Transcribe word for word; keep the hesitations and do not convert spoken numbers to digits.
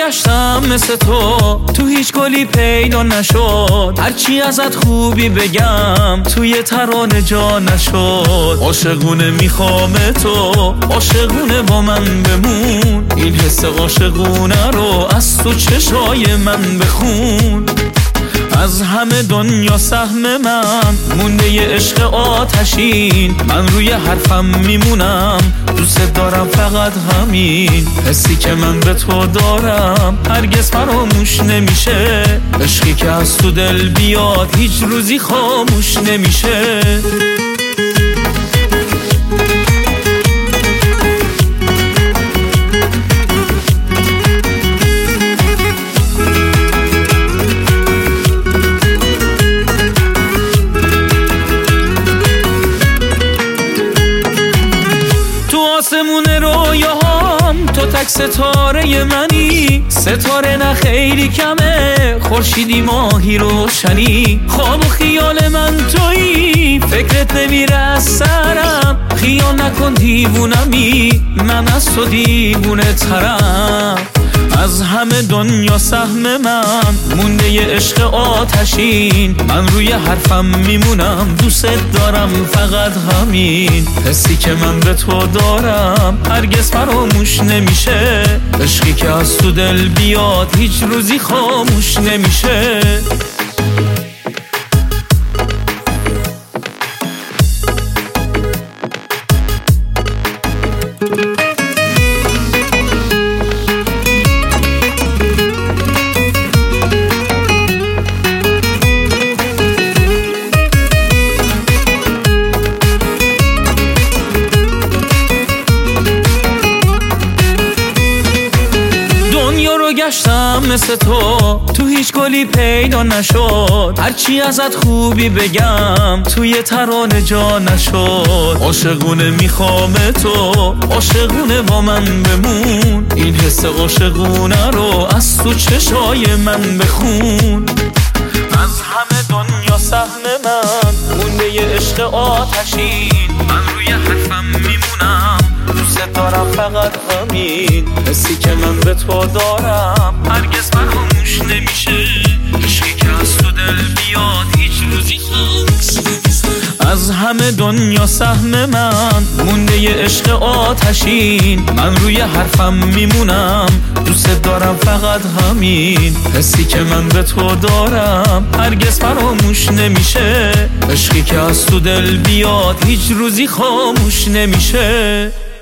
گشتم مثل تو، تو هیچ گلی پیدا نشد. هرچی ازت خوبی بگم توی ترانه جا نشد. عاشقونه میخوام تو، عاشقونه با من بمون. این حس عاشقونه رو از تو چشای من بخون. از همه دنیا سهم من مونده ی عشق آتشین. من روی حرفم میمونم، دوست دارم فقط همین. حسی که من به تو دارم هرگز فراموش نمیشه. عشقی که از تو دل بیاد هیچ روزی خاموش نمیشه. آسمون رویاهام تو تک ستاره منی. ستاره نه خیلی کمه، خورشیدی ماهی روشنی. خواب و خیال من تویی، فکرت نمیره از سرم. خیال نکن دیوونمی، من از تو دیوونه ترم. از همه دنیا سهم من مونده ی عشق آتشین. من روی حرفم میمونم، دوست دارم فقط همین. حسی که من به تو دارم هرگز فراموش نمیشه. عشقی که از تو دل بیاد هیچ روزی خاموش نمیشه. گشتم مثل تو، تو هیچ گلی پیدا نشد. هرچی ازت خوبی بگم توی ترانه جا نشد. عاشقونه میخوام تو، عاشقونه با من بمون. این حس عاشقونه رو از تو چشای من بخون. از همه دنیا سهم من مونده ی عشق آتشین. من روی حرفم میمونم، دوست دارم فقط همین. حسی که من به تو دارم هرگز فراموش نمیشه. عشقی که از تو دل بیاد هیچ روزی خاموش نمیشه. از همه دنیا سهم من مونده ی عشق آتشین. من روی حرفم میمونم، دوست دارم فقط همین. حسی که من به تو دارم هرگز فراموش نمیشه. عشقی که از تو دل بیاد هیچ روزی خاموش نمیشه.